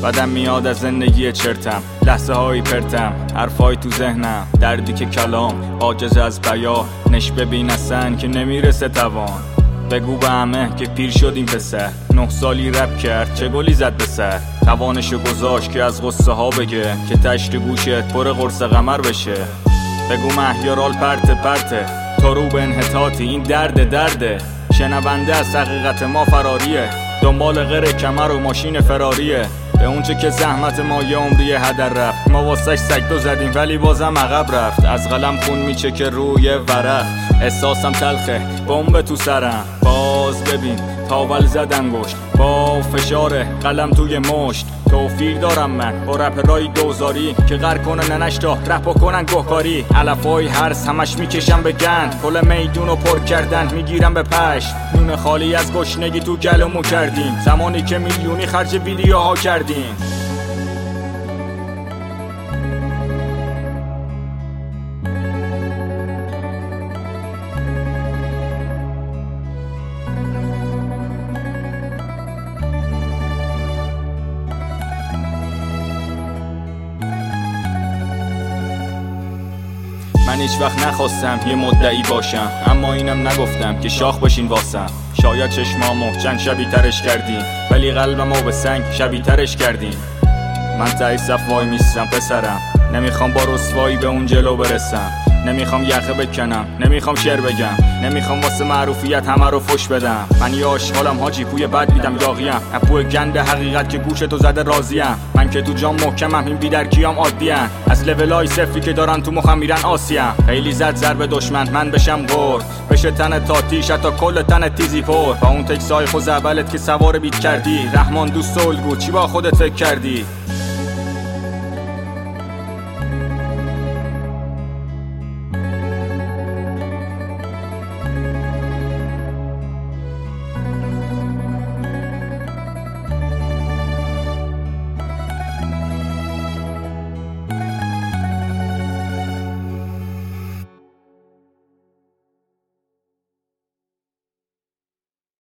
بدم میاد از زندگی چرتم، لحظه هایی پرتم، حرفای تو ذهنم، دردی که کلام عاجز از بیان، نش ببین اصلا که نمیرسه توان. بگو به همه که پیر شد این پسر، 9 سالی رپ کرد چه گلی زد به سر، توانشو گذاشت که از غصه ها بگه که تشت گوشت پر قرص قمر بشه. بگو مهیارال پرته پرته تو رو به انحطاطی، این درده شنونده از حقیقت ما فراریه، دنبال غیر کمر و ماشین فراریه، به اونچه که زحمت ما یه عمری هدر رفت، ما واسش سگدو زدیم ولی بازم عقب رفت، از قلم خون میچکه روی ورق، احساسم تلخه بمب تو سرم، باز ببین تاول زد انگشت با فشار قلم توی مشت، توفیق دارم من با رپ رای دوزاری که غر کنه ننش تا رپ کنن گهکاری، علفای هرس همش میکشم به گند، کل میدونو پر کردن میگیرم به پشت، نون خالی از گشنگی تو گلومو کردیم، زمانی که میلیونی خرج ویدیوها کردیم. من هیچ وقت نخواستم یه مدعی باشم، اما اینم نگفتم که شاخ بشین واسم، شاید چشمامو چند شبیه ترش کردیم ولی قلبمو به سنگ شبیه ترش کردیم. من تایی صف وای میستم پسرم، نمیخوام با رسوایی به اون جلو برسم، نمیخوام یقه بکنم، نمیخوام شعر بگم، نمیخوام واسه معروفیت همه رو فش بدم، من یه آشغالم حاجی پوی بد میدم داغیم، اپوی گند حقیقت که گوشتو زده راضیم، من که تو جام محکمم این بیدرکیام عادیم، از لولای صفری که دارن تو مخم میرن آسیم، خیلی زد ضرب دشمن من بشم غر، بشه تن تا تیش حتی کل تن تیزی پر، با اون تکسای خوزعبلت که سوار بیت کردی، رحمان دوست الگو چی با خودت فکر کردی؟